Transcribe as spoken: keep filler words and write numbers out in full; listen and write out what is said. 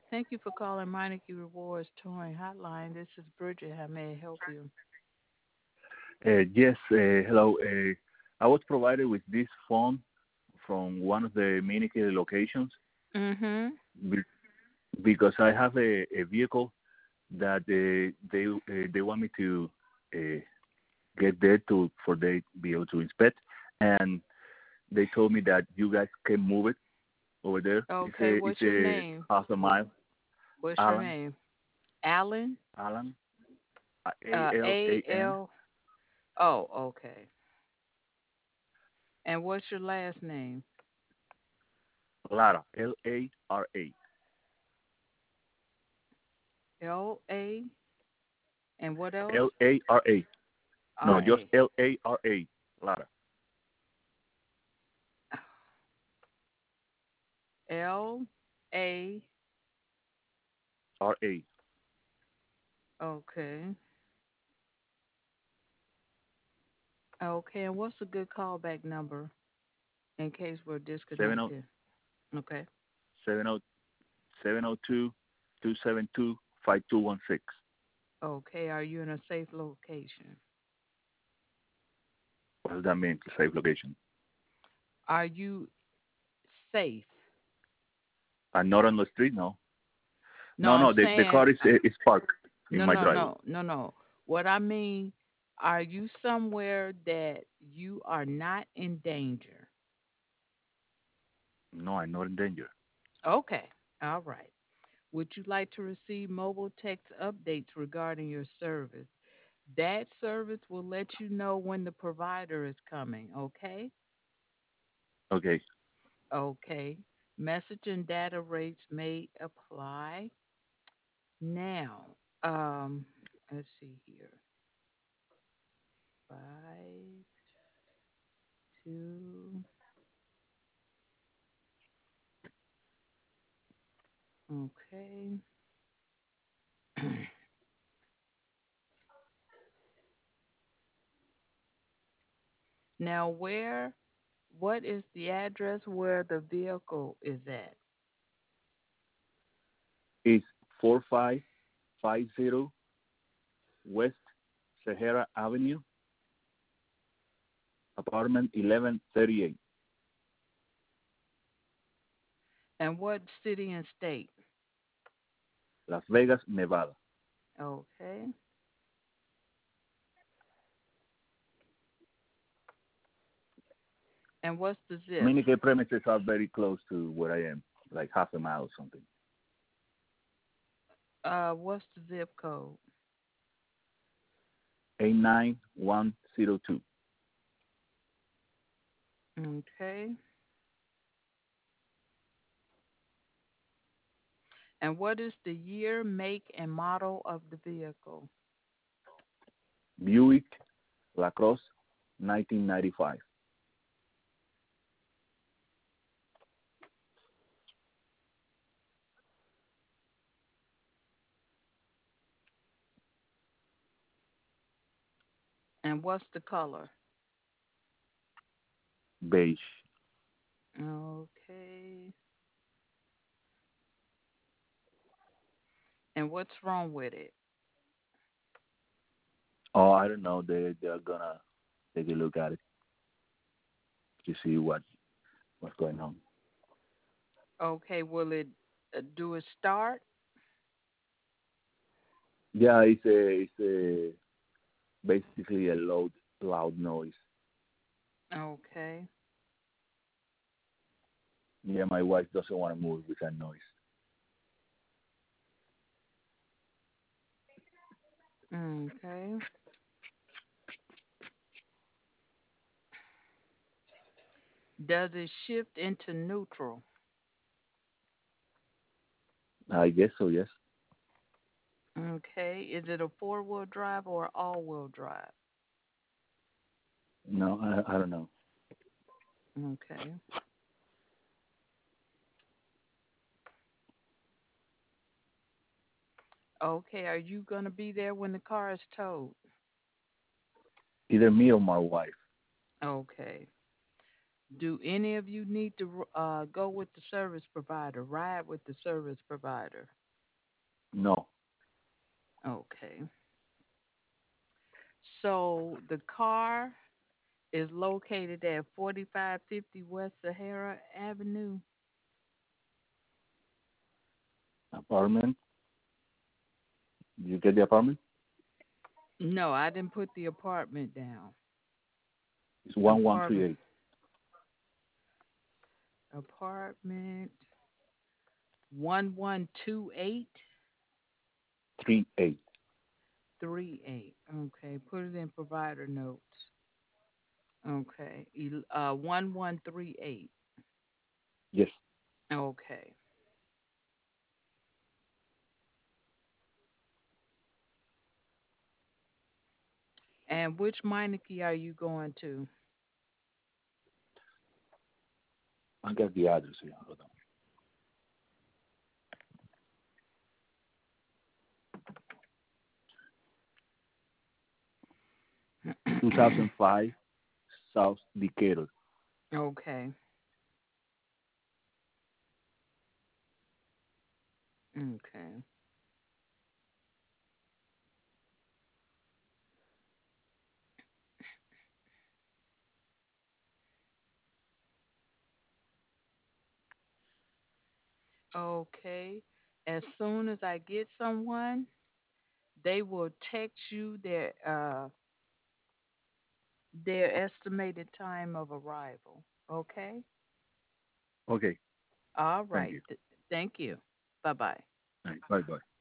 Thank you for calling Meineke Rewards Touring Hotline. This is Bridget. How may I help you? Uh, yes, uh, hello. Uh, I was provided with this phone from one of the Minicare locations Mm-hmm. be- because I have a, a vehicle that uh, they uh, they want me to uh, get there to for they be able to inspect, and they told me that you guys can move it over there. It's Okay, a it's what's your a name? half a mile. What's your Alan, name? Alan? Alan, A Uh, L A A N, L. Oh, okay. And what's your last name? Lara, L A R A. L A. And what else? L A R A. No, R just A. L A R A. Lara. L A. R A. Okay. Okay, and what's a good callback number in case we're Seven o disconnected? Okay. seven o seven o two two seven two five two one six. Okay, are you in a safe location? What does that mean? To safe location. Are you safe? I'm not on the street. No. No, No, I'm no. The the saying car is is parked in no, my no, driveway. no, no, no. What I mean, are you somewhere that you are not in danger? No, I'm not in danger. Okay, all right. Would you like to receive mobile text updates regarding your service? That service will let you know when the provider is coming, okay? Okay. Okay. Message and data rates may apply. Now, um, let's see here. Five, two, okay. Now, where, what is the address where the vehicle is at? It's four five five zero West Sahara Avenue, apartment eleven thirty eight, And what city and state? Las Vegas, Nevada. Okay. And what's the zip? Minicare premises are very close to where I am, like half a mile or something. Uh, what's the zip code? Eight nine one zero two. Okay. And what is the year, make, and model of the vehicle? Buick Lacrosse, nineteen ninety five. And what's the color? Beige. Okay. And what's wrong with it? Oh, I don't know. They they're gonna take a look at it to see what what's going on. Okay, will it uh, do it start? Yeah, it's a it's a basically a loud loud noise. Okay. Yeah, my wife doesn't want to move with that noise. Okay. Does it shift into neutral? I guess so. Yes. Okay. Is it a four wheel drive or all wheel drive? No, I I don't know. Okay. Okay. Are you going to be there when the car is towed? Either me or my wife. Okay. Do any of you need to uh, go with the service provider, ride with the service provider? No. Okay. So the car is located at forty-five fifty West Sahara Avenue. Apartment. You get the apartment? No, I didn't put the apartment down. It's one one three Apartment, eight apartment one one two eight three eight. three eight. Okay, put it in provider notes. Okay, El- uh, one one three eight. Yes. Okay. And which Meineke are you going to? I got the address here. Hold on. two thousand five South Decatur. Okay. Okay. Okay. As soon as I get someone, they will text you their uh their estimated time of arrival. Okay? Okay. All Thank right. you. Th- thank you. Bye-bye. All right. Bye bye.